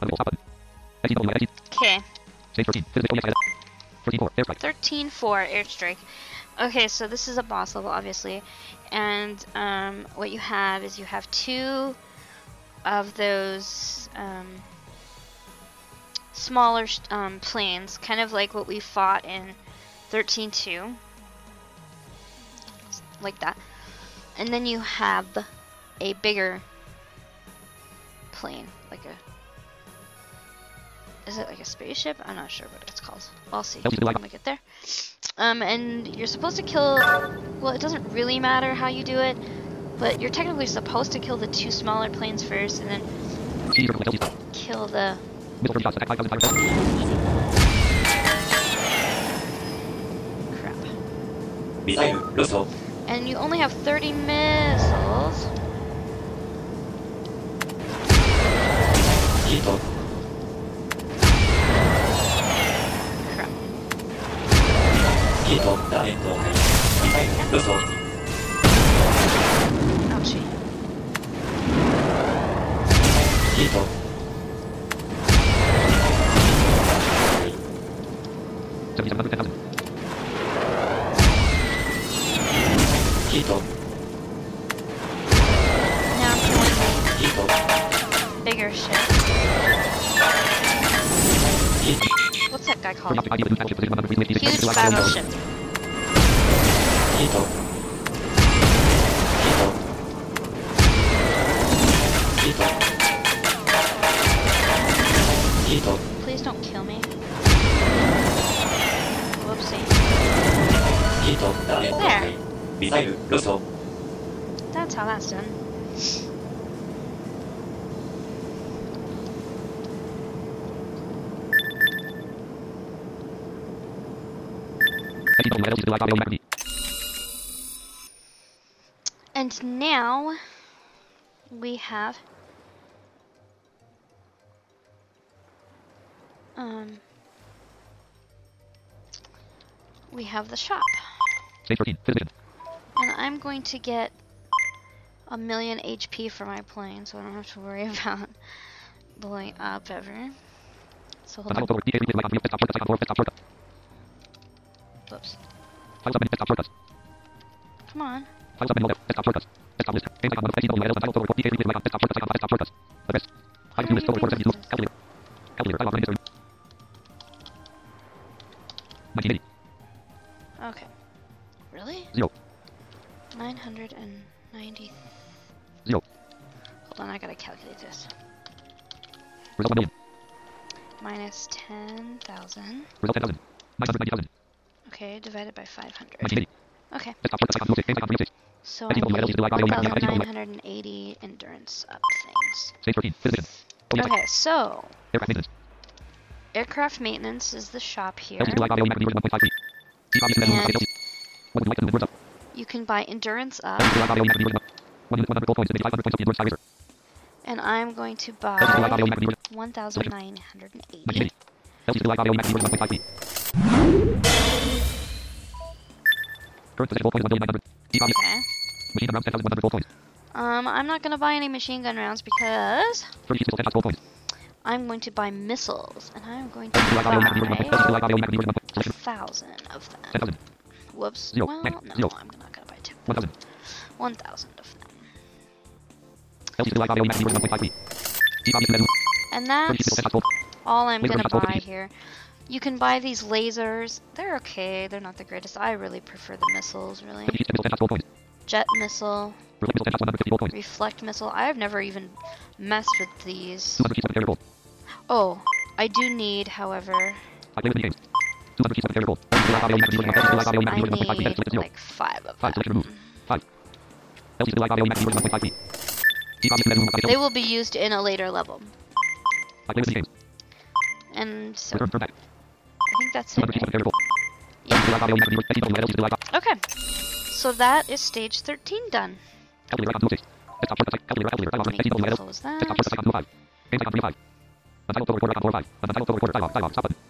Okay. Stage 13. 13-4 airstrike. Okay, so this is a boss level, obviously, and what you have is you have two of those smaller planes, kind of like what we fought in 13-2, like that, and then you have a bigger plane, like a. Is it like a spaceship? I'm not sure what it's called. I'll see when we get there. And you're supposed to kill... Well, it doesn't really matter how you do it, but you're technically supposed to kill the two smaller planes first, and then kill the... Crap. And you only have 30 missiles. Ouchie. Now I'm killing the bigger ship. What's that guy called? Huge battleship. Please don't kill me. Whoopsie. There. That's how that's done. And now we have the shop. And I'm going to get 1,000,000 HP for my plane, so I don't have to worry about blowing up ever. So hold on. Whoops. Come on. Okay. Really? 990. Hold on, I gotta calculate this. Minus 10,000. Okay, divided by 500. Okay. So I need 1,980 endurance up things. Okay, so aircraft maintenance is the shop here. And you can buy endurance up. And I'm going to buy 1,980. Okay. I'm not gonna buy any machine gun rounds because I'm going to buy missiles, and I'm going to buy 1,000 of them. Whoops. Well, no, I'm not gonna buy 10,000. 1,000 of them. And that's all I'm gonna buy here. You can buy these lasers. They're okay. They're not the greatest. I really prefer the missiles, really. Jet missile. Reflect missile. I've never even messed with these. Oh, I do need, however... I need like 5 of them. They will be used in a later level. And so... I think that's it, right? Yeah. Okay. So that is stage 13 done. Close that.